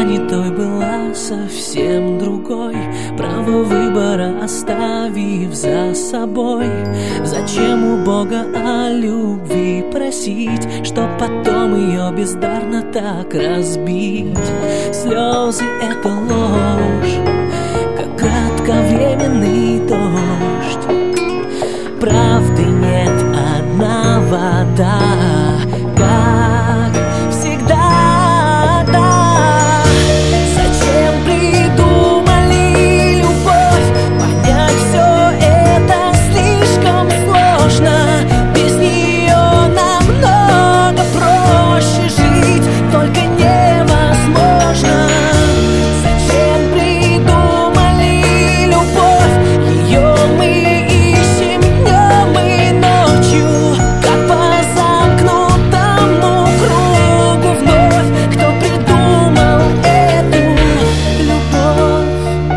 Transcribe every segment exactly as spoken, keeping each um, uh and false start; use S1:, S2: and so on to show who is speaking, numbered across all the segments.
S1: занятой была совсем другой, право выбора оставив за собой. Зачем у Бога о любви просить, чтоб потом ее бездарно так разбить? Слезы — это ложь, как кратковременный дождь. Правды нет, одна вода, как всегда, да. Зачем придумали любовь? Понять все это слишком сложно. Без нее намного проще жить, только невозможно. Зачем придумали любовь? Ее мы ищем днем и ночью, как по замкнутому кругу вновь. Кто придумал эту любовь?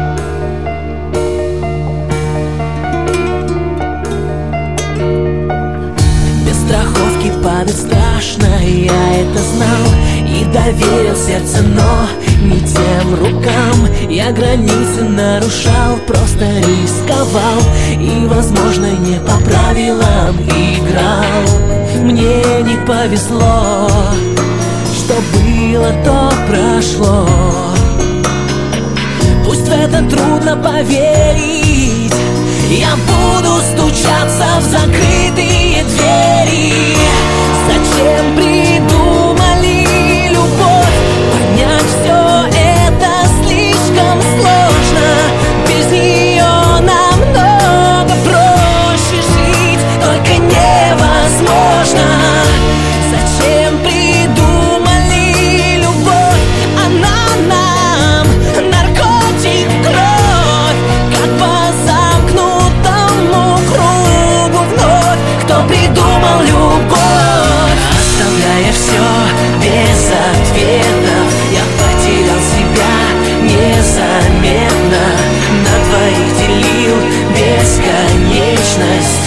S1: Без страховки падать страшно, я это знал и доверил сердце, но не тем рукам. Я границы нарушал, просто рисковал и, возможно, не по правилам играл. Мне не повезло, что было, то прошло. Пусть в это трудно поверить, я буду стучаться в закрытые двери. Зачем придумали любовь? Понять все это слишком сложно. Без нее намного проще жить, только невозможно. Зачем придумали любовь? Она нам наркотик, кровь, как по замкнутому кругу вновь. Кто придумал любовь? Оставляя все без ответов, я потерял себя незаметно. На двоих делил бесконечность.